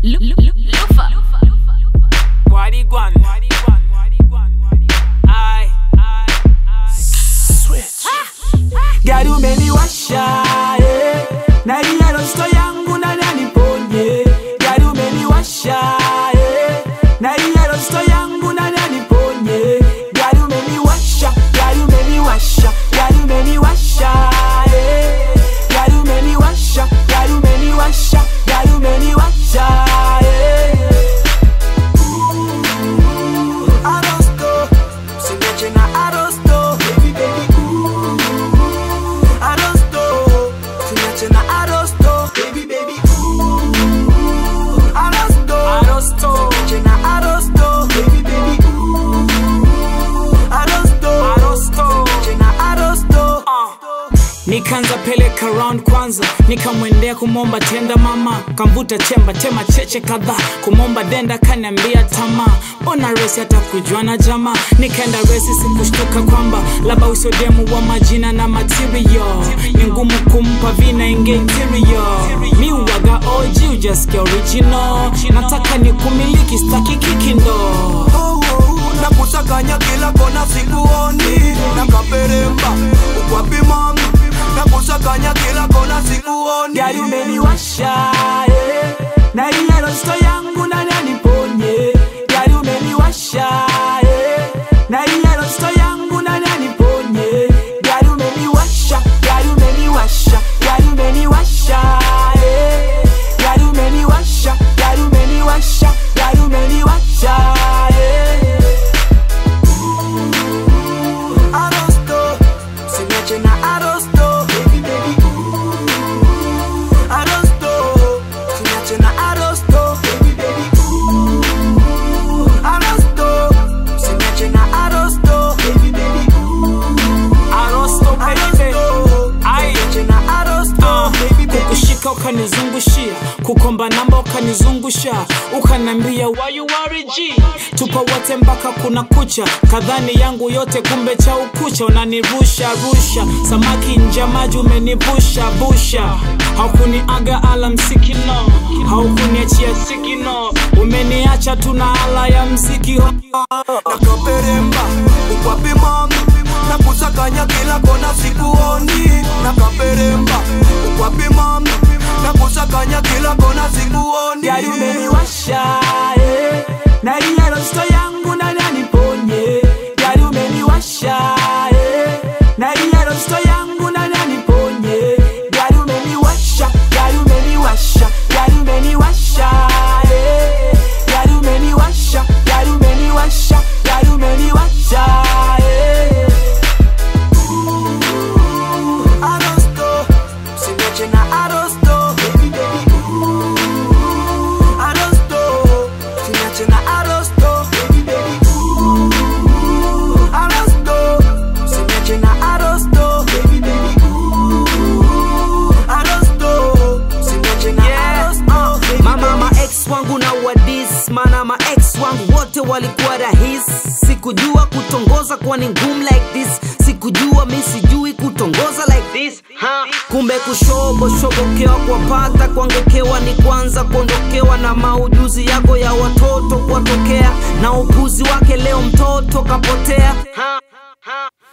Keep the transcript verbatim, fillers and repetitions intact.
Lufa. Wariguan. I switch. Gari umeniwasha, eh. Na iya rosto yangu nani aniponye. Gari umeniwasha, eh. Na iya rosto yangu nani aniponye. Gari umeniwasha, gari umeniwasha, gari umeniwasha, eh. Gari umeniwasha, gari umeniwasha, gari umeniwasha, eh. Arosto, simeche na arosto, baby baby. Arosto, simeche na arosto, baby baby. Arosto, Arosto. simeche na arosto, baby baby. Arosto, Arosto. simeche na arosto. Nikanza peleka round kwanza, nikamwendea kumomba tenda mama, kamvuta chemba tema cheche kadhaa, kumomba denda kaniambia tamaa, ona resi hata kujua na jamaa, nikaenda resi sikushtuka kwamba laba usodemu wa majina na material, ni ngumu kumpa vina inge interior, mi uwaga O G ujasikia original, nataka ni kumiliki staki kikindo. Oh, oh, na kusakanya kila kona sikuoni, na kaperemba ukwapi mama, na kusakanya kila kona sikuoni. Gari umeniwasha, eh. Na iya rosto yangu nani aniponye. Gari umeniwasha, eh. Na iya rosto yangu nani aniponye. Gari umeniwasha, gari umeniwasha, gari umeniwasha, eh. Gari umeniwasha, gari umeniwasha, gari umeniwasha, eh. Arosto, simeche na arosto, baby baby. Arosto, simeche na arosto, baby baby. Arosto, simeche na arosto, baby baby. Arosto baby. Ai. Simeche na arosto, baby baby. Kukushika ukanizungushia, kukomba namba ukanizungusha, ukanambia why you worry G, tupa wote mpaka kuna kucha, kadhani yangu yote kumbe cha ukucha, unanirusha rusha, samaki nje maji umenivusha busha, haukuniaga ala msiki no, haukuniachia siki no, umeniacha tuna ala ya mziki ho. Na kaperemba ukwapi mama, na kusakanya kila kona sikuoni. Na kaperemba ukwapi mama, na kusakanya kila kona sikuoni. Gari umeniwasha, eh. Na iya rosto yangu nani aniponye. Gari umeniwasha, eh. Na iya rosto yangu nani aniponye. Gari umeniwasha, gari umeniwasha, gari umeniwasha, eh. Gari umeniwasha, gari umeniwasha, gari umeniwasha, eh. Arosto, simeche na arosto, baby baby. Arosto, simeche na arosto, baby baby. Arosto, simeche na arosto, baby baby. Arosto, simeche na arosto, baby. Mama ma ex wangu na wadis, mana ma ex wangu wote walikuwa rahis. Sikujua kutongoza kwa ni ngumu like this, sikujua mi sijui kutongoza like this, ha. Kumbe kushobo shobokewa kwa pata, kuangukewa ni kwanza kuondokewa na maujuzi yako ya watoto kuwatokea, na upuzi wake leo mtoto kapotea, ha. Ha.